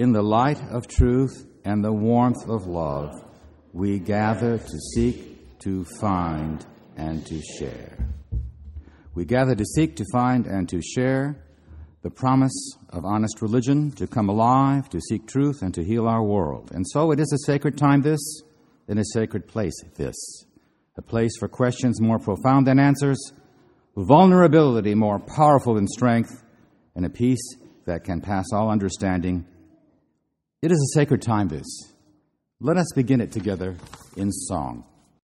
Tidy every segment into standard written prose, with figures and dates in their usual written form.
In the light of truth and the warmth of love, we gather to seek, to find, and to share. We gather to seek, to find, and to share the promise of honest religion, to come alive, to seek truth, and to heal our world. And so it is a sacred time this, and a sacred place this. A place for questions more profound than answers, vulnerability more powerful than strength, and a peace that can pass all understanding. It is a sacred time this. Let us begin it together in song.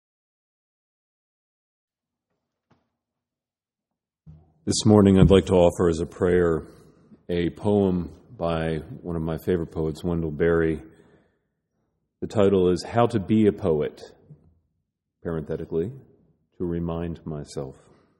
This morning I'd like to offer as a prayer a poem by one of my favorite poets, Wendell Berry. The title is How to Be a Poet, parenthetically, to remind myself.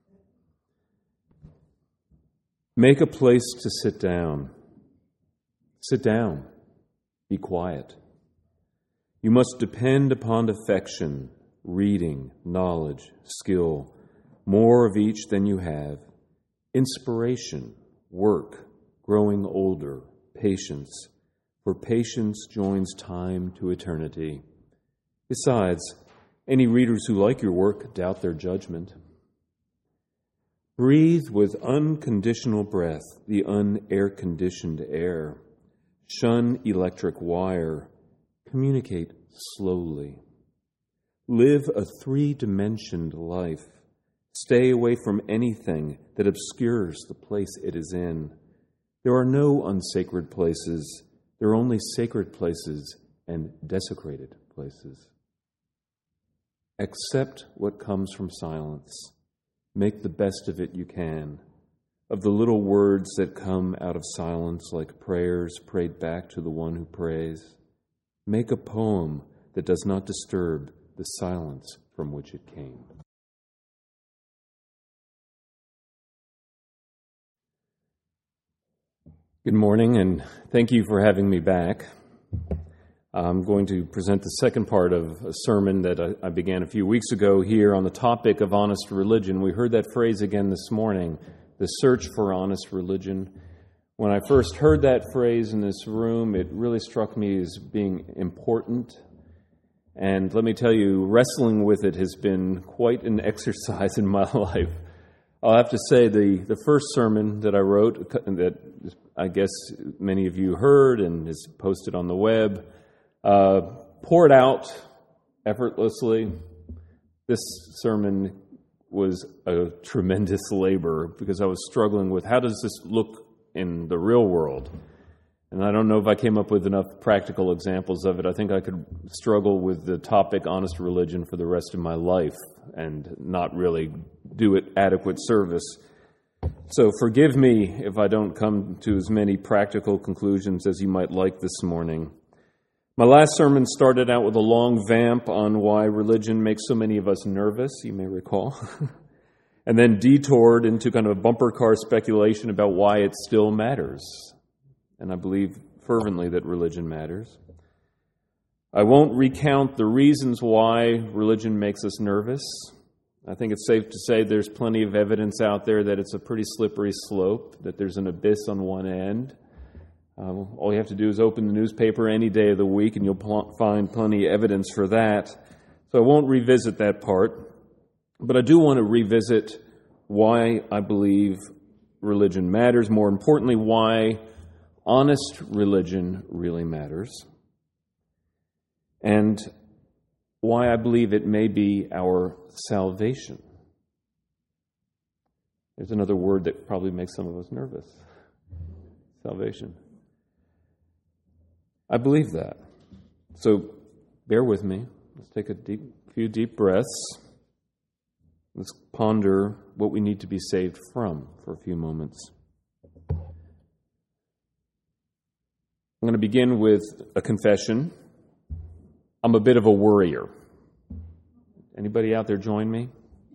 Make a place to sit down. Sit down. Be quiet. You must depend upon affection, reading, knowledge, skill, more of each than you have, inspiration, work, growing older, patience, for patience joins time to eternity. Besides, any readers who like your work doubt their judgment. Breathe with unconditional breath the unair-conditioned air. Shun electric wire. Communicate slowly. Live a three-dimensioned life. Stay away from anything that obscures the place it is in. There are no unsacred places. There are only sacred places and desecrated places. Accept what comes from silence. Make the best of it you can. Of the little words that come out of silence like prayers prayed back to the one who prays, make a poem that does not disturb the silence from which it came. Good morning, and thank you for having me back. I'm going to present the second part of a sermon that I began a few weeks ago here on the topic of honest religion. We heard that phrase again this morning, the search for honest religion. When I first heard that phrase in this room, it really struck me as being important. And let me tell you, wrestling with it has been quite an exercise in my life. I'll have to say the first sermon that I wrote, that I guess many of you heard and is posted on the web, poured out effortlessly. This sermon was a tremendous labor because I was struggling with how does this look in the real world? And I don't know if I came up with enough practical examples of it. I think I could struggle with the topic honest religion for the rest of my life and not really do it adequate service. So forgive me if I don't come to as many practical conclusions as you might like this morning. My last sermon started out with a long vamp on why religion makes so many of us nervous, you may recall, and then detoured into kind of a bumper car speculation about why it still matters. And I believe fervently that religion matters. I won't recount the reasons why religion makes us nervous. I think it's safe to say there's plenty of evidence out there that it's a pretty slippery slope, that there's an abyss on one end. All you have to do is open the newspaper any day of the week and you'll find plenty of evidence for that. So I won't revisit that part, but I do want to revisit why I believe religion matters. More importantly, why honest religion really matters, and why I believe it may be our salvation. There's another word that probably makes some of us nervous. Salvation. I believe that. So bear with me. Let's take a few deep breaths. Let's ponder what we need to be saved from for a few moments. I'm going to begin with a confession. I'm a bit of a worrier. Anybody out there join me?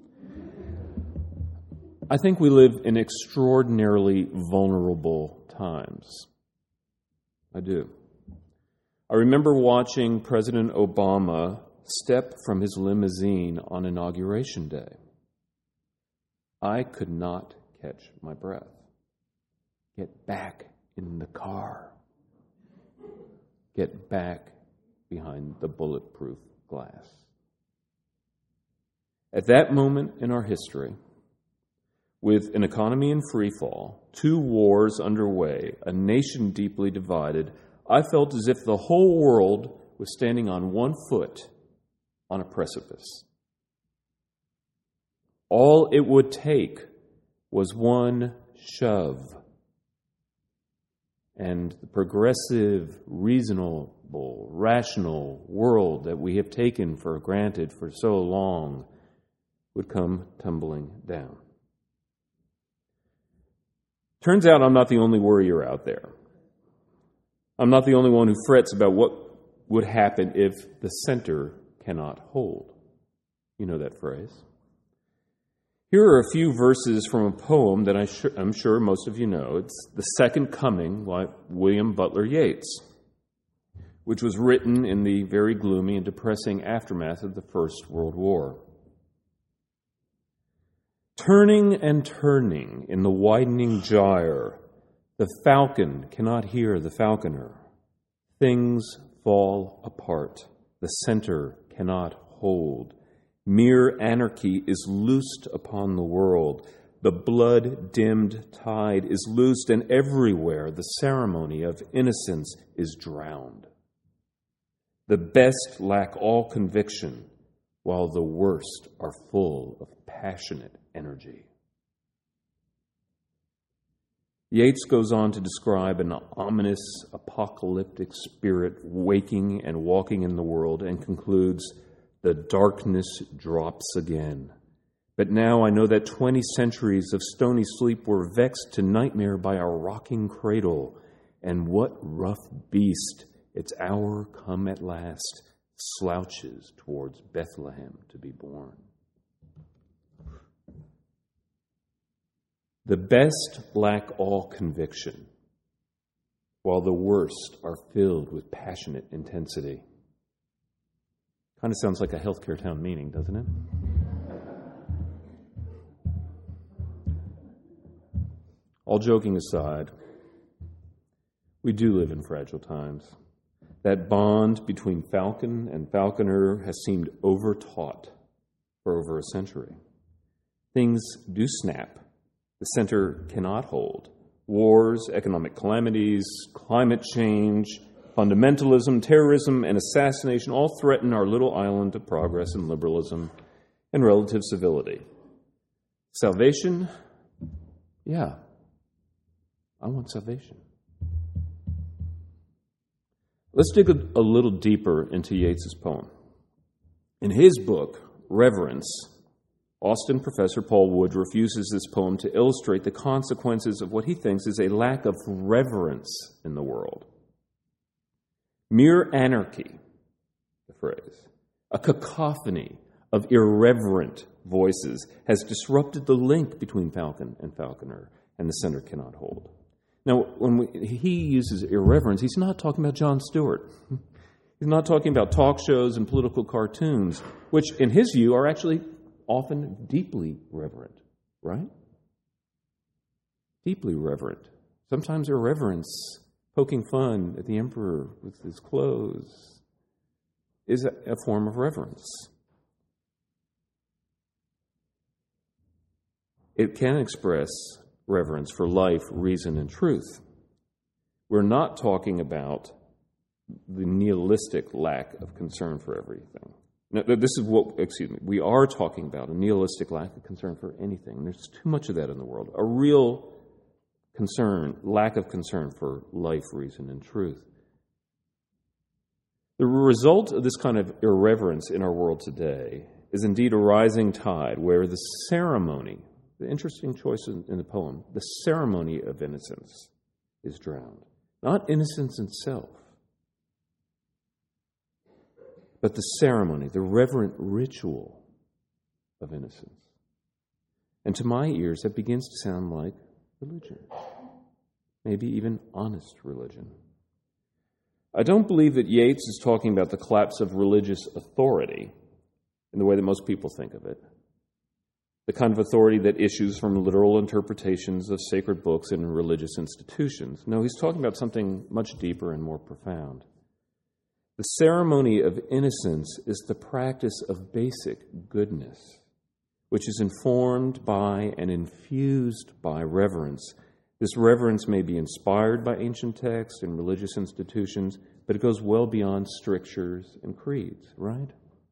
I think we live in extraordinarily vulnerable times. I do. I remember watching President Obama step from his limousine on Inauguration Day. I could not catch my breath. Get back in the car. get back behind the bulletproof glass. At that moment in our history, with an economy in free fall, 2 wars underway, a nation deeply divided, I felt as if the whole world was standing on one foot on a precipice. All it would take was one shove. And the progressive, reasonable, rational world that we have taken for granted for so long would come tumbling down. Turns out I'm not the only worrier out there. I'm not the only one who frets about what would happen if the center cannot hold. You know that phrase. Here are a few verses from a poem that I'm sure most of you know. It's The Second Coming by William Butler Yeats, which was written in the very gloomy and depressing aftermath of the First World War. Turning and turning in the widening gyre, the falcon cannot hear the falconer. Things fall apart. The center cannot hold. Mere anarchy is loosed upon the world. The blood-dimmed tide is loosed, and everywhere the ceremony of innocence is drowned. The best lack all conviction, while the worst are full of passionate energy. Yeats goes on to describe an ominous, apocalyptic spirit waking and walking in the world, and concludes, "The darkness drops again. But now I know that 20 centuries of stony sleep were vexed to nightmare by a rocking cradle, and what rough beast, its hour come at last, slouches towards Bethlehem to be born." The best lack all conviction, while the worst are filled with passionate intensity. Kind of sounds like a healthcare town meeting, doesn't it? All joking aside, we do live in fragile times. That bond between falcon and falconer has seemed overtaught for over a century. Things do snap. The center cannot hold. Wars, economic calamities, climate change, fundamentalism, terrorism, and assassination all threaten our little island of progress and liberalism and relative civility. Salvation? Yeah, I want salvation. Let's dig a little deeper into Yeats's poem. In his book, Reverence, Austin professor Paul Woodruff uses this poem to illustrate the consequences of what he thinks is a lack of reverence in the world. Mere anarchy, the phrase, a cacophony of irreverent voices has disrupted the link between falcon and falconer, and the center cannot hold. Now, when he uses irreverence, he's not talking about Jon Stewart. He's not talking about talk shows and political cartoons, which, in his view, are actually often deeply reverent, right? Deeply reverent. Sometimes irreverence, poking fun at the emperor with his clothes, is a form of reverence. It can express reverence for life, reason, and truth. We're not talking about the nihilistic lack of concern for everything. No, we are talking about a nihilistic lack of concern for anything. There's too much of that in the world. A real lack of concern for life, reason, and truth. The result of this kind of irreverence in our world today is indeed a rising tide where the ceremony, the interesting choice in the poem, the ceremony of innocence is drowned. Not innocence itself, but the ceremony, the reverent ritual of innocence. And to my ears, that begins to sound like religion. Maybe even honest religion. I don't believe that Yeats is talking about the collapse of religious authority in the way that most people think of it. The kind of authority that issues from literal interpretations of sacred books and religious institutions. No, he's talking about something much deeper and more profound. The ceremony of innocence is the practice of basic goodness, which is informed by and infused by reverence. This reverence may be inspired by ancient texts and religious institutions, but it goes well beyond strictures and creeds, right?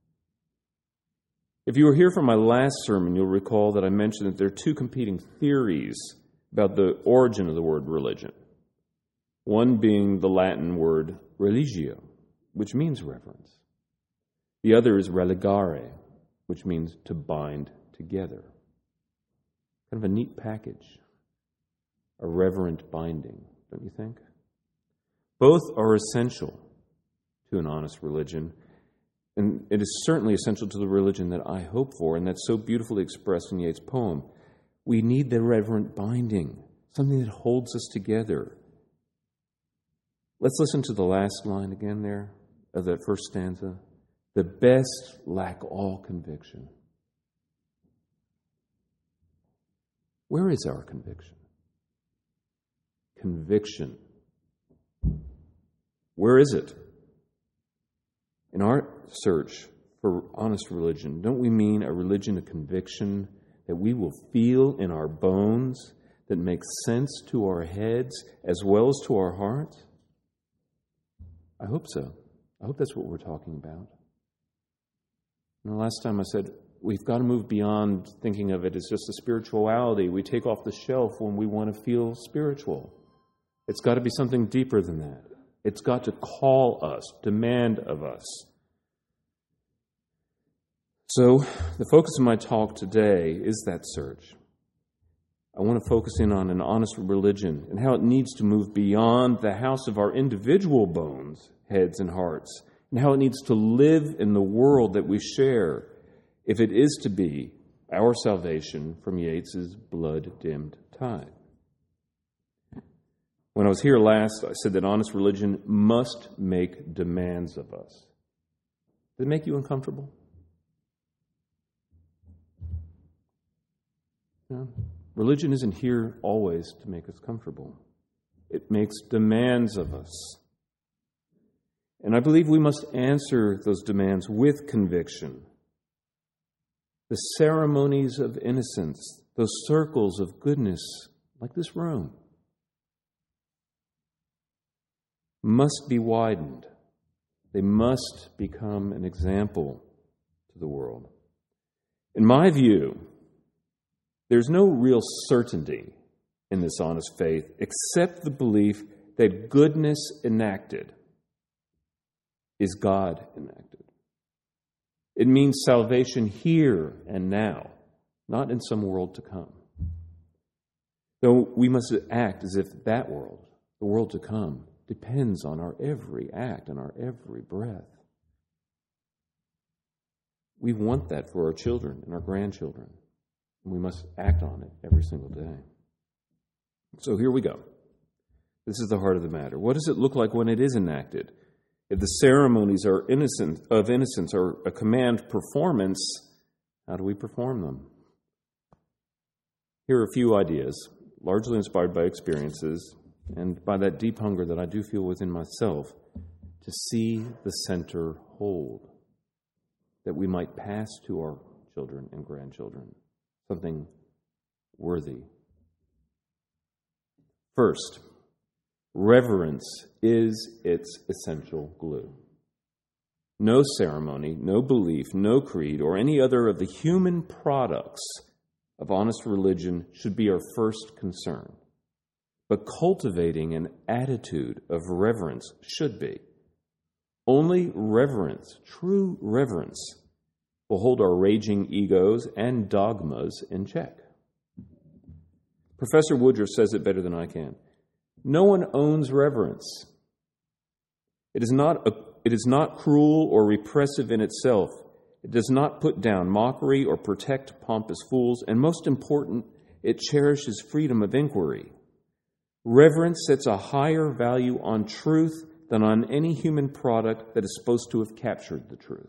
If you were here for my last sermon, you'll recall that I mentioned that there are two competing theories about the origin of the word religion. One being the Latin word religio, which means reverence. The other is religare, which means to bind together. Kind of a neat package. A reverent binding, don't you think? Both are essential to an honest religion, and it is certainly essential to the religion that I hope for, and that's so beautifully expressed in Yeats' poem. We need the reverent binding, something that holds us together. Let's listen to the last line again there of that first stanza. The best lack all conviction. Where is our conviction? Conviction. Where is it? In our search for honest religion, don't we mean a religion of conviction that we will feel in our bones, that makes sense to our heads as well as to our hearts? I hope so. I hope that's what we're talking about. And the last time I said, we've got to move beyond thinking of it as just a spirituality we take off the shelf when we want to feel spiritual. It's got to be something deeper than that. It's got to call us, demand of us. So, the focus of my talk today is that search. I want to focus in on an honest religion and how it needs to move beyond the house of our individual bones, heads, and hearts, and how it needs to live in the world that we share if it is to be our salvation from Yeats's blood-dimmed tide. When I was here last, I said that honest religion must make demands of us. Does it make you uncomfortable? No. Religion isn't here always to make us comfortable. It makes demands of us. And I believe we must answer those demands with conviction. The ceremonies of innocence, those circles of goodness, like this room, must be widened. They must become an example to the world. In my view, there's no real certainty in this honest faith except the belief that goodness enacted is God enacted. It means salvation here and now, not in some world to come. Though we must act as if that world, the world to come, depends on our every act and our every breath. We want that for our children and our grandchildren, and we must act on it every single day. So here we go. This is the heart of the matter. What does it look like when it is enacted? If the ceremonies of innocence are a command performance, how do we perform them? Here are a few ideas, largely inspired by experiences and by that deep hunger that I do feel within myself to see the center hold, that we might pass to our children and grandchildren something worthy. First, reverence is its essential glue. No ceremony, no belief, no creed, or any other of the human products of honest religion should be our first concern. But cultivating an attitude of reverence should be. Only reverence, true reverence, will hold our raging egos and dogmas in check. Professor Woodruff says it better than I can. No one owns reverence. It is not cruel or repressive in itself. It does not put down mockery or protect pompous fools, and most important, it cherishes freedom of inquiry. Reverence sets a higher value on truth than on any human product that is supposed to have captured the truth.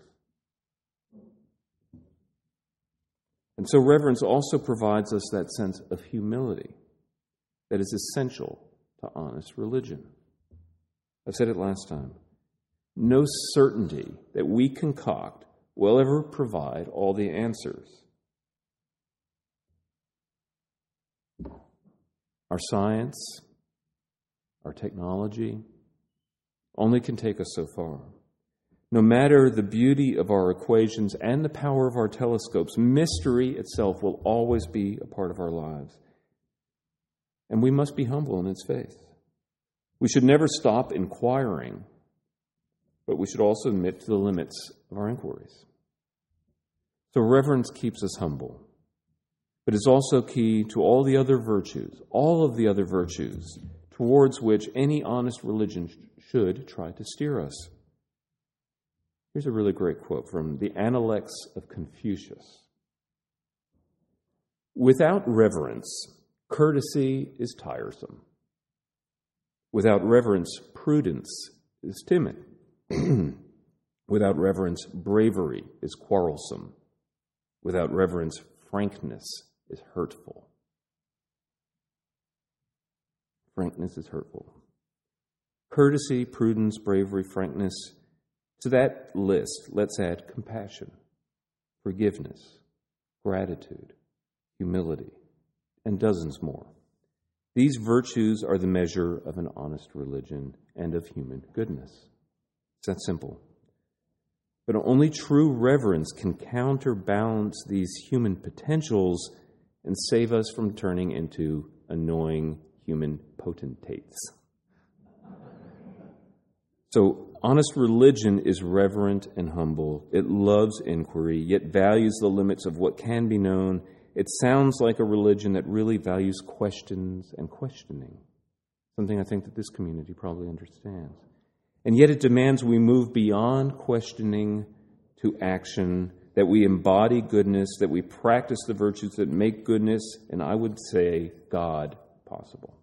And so reverence also provides us that sense of humility that is essential to honest religion. I said it last time. no certainty that we concoct will ever provide all the answers. Our science, our technology, only can take us so far. No matter the beauty of our equations and the power of our telescopes, mystery itself will always be a part of our lives. And we must be humble in its faith. We should never stop inquiring, but we should also admit to the limits of our inquiries. So reverence keeps us humble, but it's also key to all of the other virtues towards which any honest religion should try to steer us. Here's a really great quote from the Analects of Confucius. Without reverence, courtesy is tiresome. Without reverence, prudence is timid. Without reverence, bravery is quarrelsome. Without reverence, frankness is hurtful. Frankness is hurtful. Courtesy, prudence, bravery, frankness. To that list, let's add compassion, forgiveness, gratitude, humility, and dozens more. These virtues are the measure of an honest religion and of human goodness. It's that simple. But only true reverence can counterbalance these human potentials and save us from turning into annoying human potentates. So, honest religion is reverent and humble. It loves inquiry, yet values the limits of what can be known. It sounds like a religion that really values questions and questioning, something I think that this community probably understands. And yet it demands we move beyond questioning to action, that we embody goodness, that we practice the virtues that make goodness, and I would say God, possible.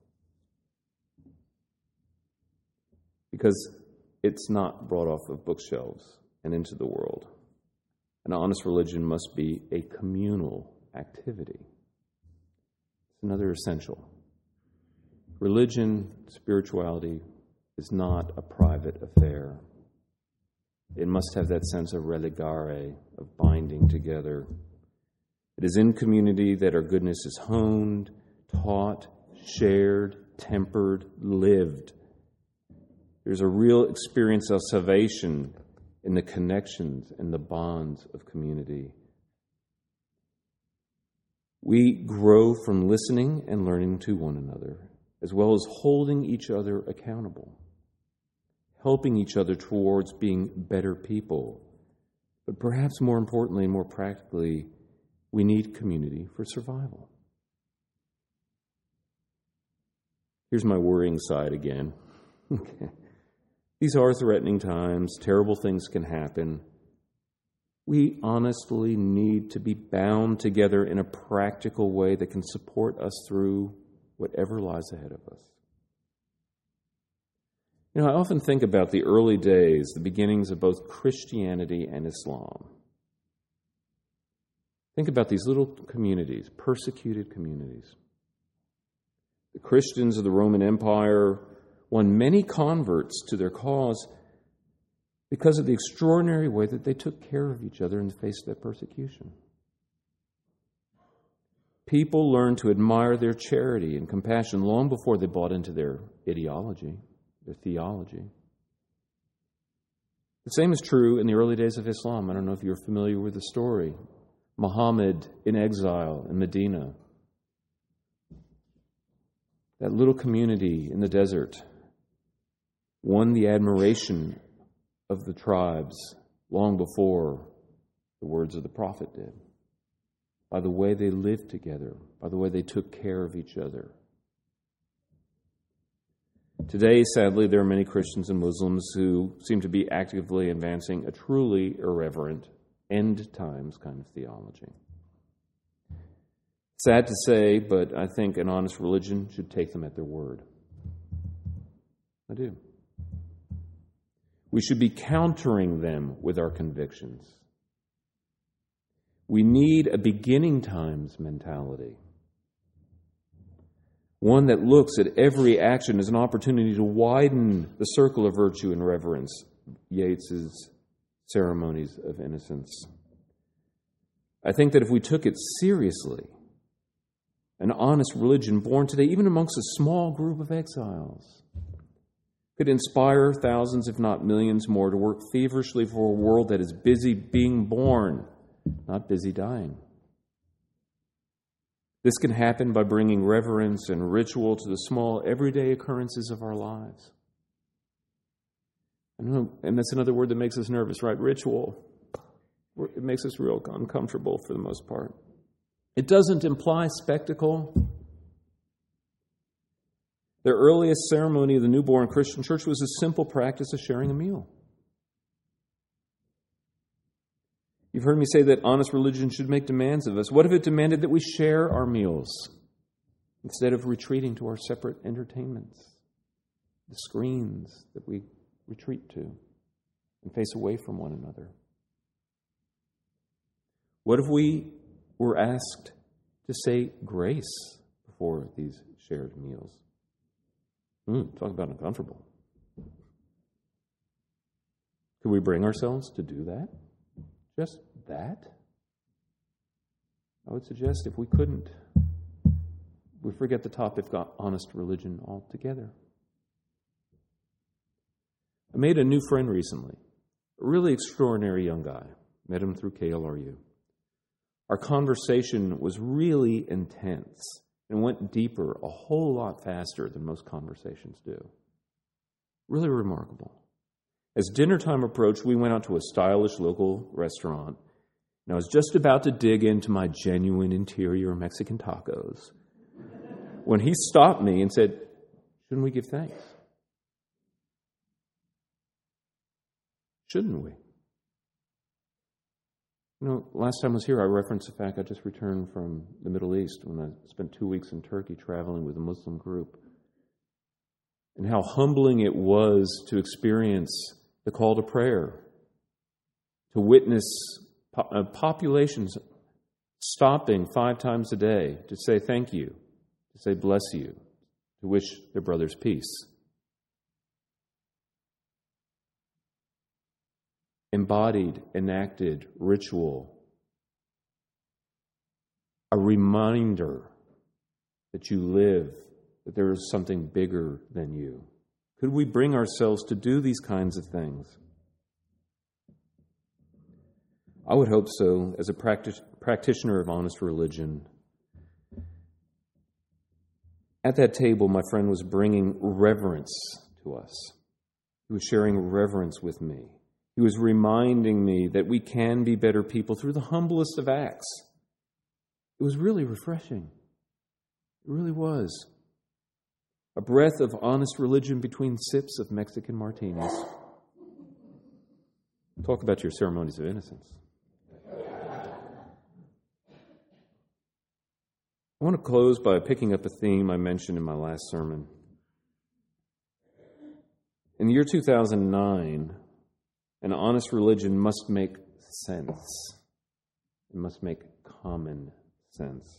Because it's not brought off of bookshelves and into the world. An honest religion must be a communal activity. It's another essential. Religion, spirituality, is not a private affair. It must have that sense of religare, of binding together. It is in community that our goodness is honed, taught, shared, tempered, lived. There's a real experience of salvation in the connections and the bonds of community. We grow from listening and learning to one another, as well as holding each other accountable, helping each other towards being better people. But perhaps more importantly and more practically, we need community for survival. Here's my worrying side again. Okay. These are threatening times. Terrible things can happen. We honestly need to be bound together in a practical way that can support us through whatever lies ahead of us. You know, I often think about the early days, the beginnings of both Christianity and Islam. Think about these little communities, persecuted communities. The Christians of the Roman Empire won many converts to their cause because of the extraordinary way that they took care of each other in the face of that persecution. People learned to admire their charity and compassion long before they bought into their ideology, their theology. The same is true in the early days of Islam. I don't know if you're familiar with the story. Muhammad in exile in Medina. That little community in the desert won the admiration of the tribes long before the words of the prophet did, by the way they lived together, by the way they took care of each other. Today, sadly, there are many Christians and Muslims who seem to be actively advancing a truly irreverent, end times kind of theology. Sad to say, but I think an honest religion should take them at their word. I do. We should be countering them with our convictions. We need a beginning times mentality. One that looks at every action as an opportunity to widen the circle of virtue and reverence Yeats's Ceremonies of Innocence. I think that if we took it seriously, an honest religion born today, even amongst a small group of exiles, could inspire thousands, if not millions more, to work feverishly for a world that is busy being born, not busy dying. This can happen by bringing reverence and ritual to the small, everyday occurrences of our lives. And that's another word that makes us nervous, right? Ritual. It makes us real uncomfortable for the most part. It doesn't imply spectacle. The earliest ceremony of the newborn Christian church was a simple practice of sharing a meal. You've heard me say that honest religion should make demands of us. What if it demanded that we share our meals instead of retreating to our separate entertainments, the screens that we retreat to and face away from one another? What if we were asked to say grace before these shared meals? Talk about uncomfortable. Could we bring ourselves to do that? Just that? I would suggest if we couldn't, we forget the topic of honest religion altogether. I made a new friend recently, a really extraordinary young guy. Met him through KLRU. Our conversation was really intense and went deeper a whole lot faster than most conversations do. Really remarkable. As dinner time approached, we went out to a stylish local restaurant, and I was just about to dig into my genuine interior Mexican tacos when he stopped me and said, "Shouldn't we give thanks? Shouldn't we?" Last time I was here, I referenced the fact I just returned from the Middle East when I spent 2 weeks in Turkey traveling with a Muslim group, and how humbling it was to experience the call to prayer, to witness populations stopping 5 times a day to say thank you, to say bless you, to wish their brothers peace. Embodied, enacted ritual, a reminder that you live, that there is something bigger than you. Could we bring ourselves to do these kinds of things? I would hope so, as a practitioner of honest religion. At that table, my friend was bringing reverence to us. He was sharing reverence with me. He was reminding me that we can be better people through the humblest of acts. It was really refreshing. It really was. A breath of honest religion between sips of Mexican martinis. Talk about your ceremonies of innocence. I want to close by picking up a theme I mentioned in my last sermon. In the year 2009, an honest religion must make sense. It must make common sense.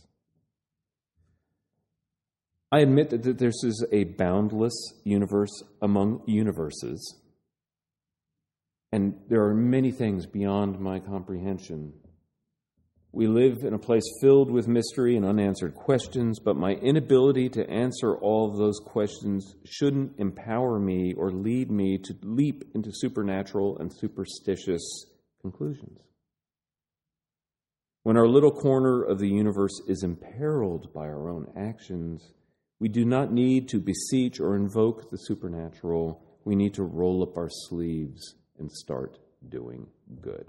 I admit that this is a boundless universe among universes, and there are many things beyond my comprehension. We live in a place filled with mystery and unanswered questions, but my inability to answer all of those questions shouldn't empower me or lead me to leap into supernatural and superstitious conclusions. When our little corner of the universe is imperiled by our own actions, we do not need to beseech or invoke the supernatural. We need to roll up our sleeves and start doing good.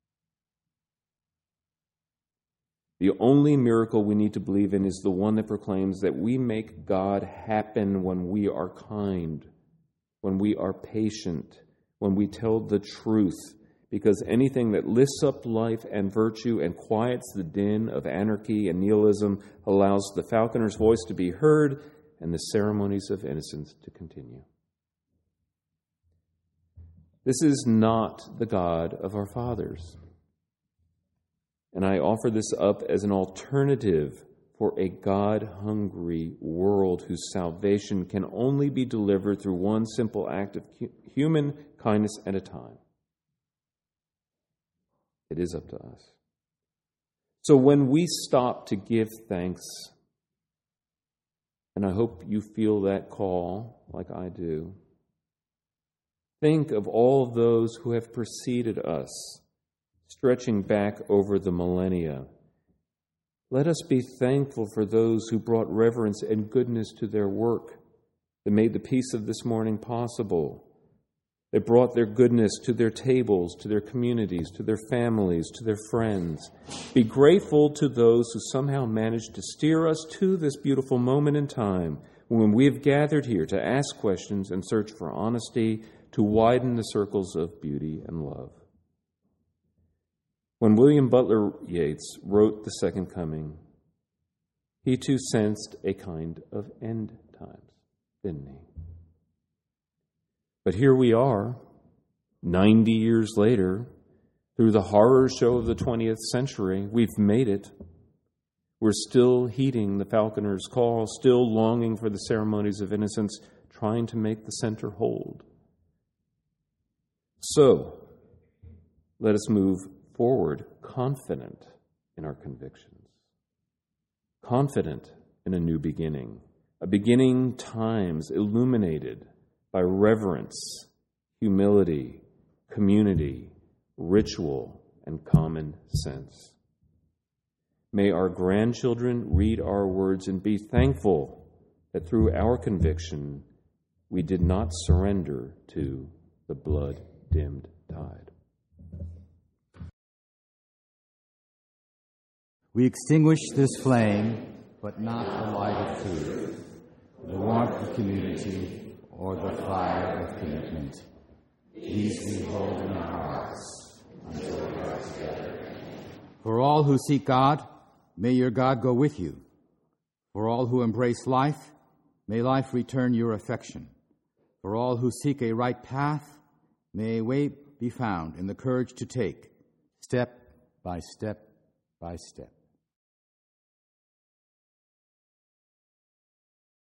The only miracle we need to believe in is the one that proclaims that we make God happen when we are kind, when we are patient, when we tell the truth, because anything that lifts up life and virtue and quiets the din of anarchy and nihilism allows the falconer's voice to be heard and the ceremonies of innocence to continue. This is not the God of our fathers. And I offer this up as an alternative for a God-hungry world whose salvation can only be delivered through one simple act of human kindness at a time. It is up to us. So when we stop to give thanks, and I hope you feel that call like I do, think of all of those who have preceded us, stretching back over the millennia. Let us be thankful for those who brought reverence and goodness to their work, that made the peace of this morning possible. They brought their goodness to their tables, to their communities, to their families, to their friends. Be grateful to those who somehow managed to steer us to this beautiful moment in time when we have gathered here to ask questions and search for honesty, to widen the circles of beauty and love. When William Butler Yeats wrote The Second Coming, he too sensed a kind of end times, didn't he? But here we are, 90 years later, through the horror show of the 20th century. We've made it. We're still heeding the falconer's call, still longing for the ceremonies of innocence, trying to make the center hold. So, let us move forward confident in our convictions, confident in a new beginning, a beginning times illuminated by reverence, humility, community, ritual, and common sense. May our grandchildren read our words and be thankful that through our conviction we did not surrender to the blood-dimmed tide. We extinguish this flame, but not the light of truth, the warmth of community, or the fire of commitment. These we hold in our hearts until we are together. For all who seek God, may your God go with you. For all who embrace life, may life return your affection. For all who seek a right path, may a way be found in the courage to take, step by step by step.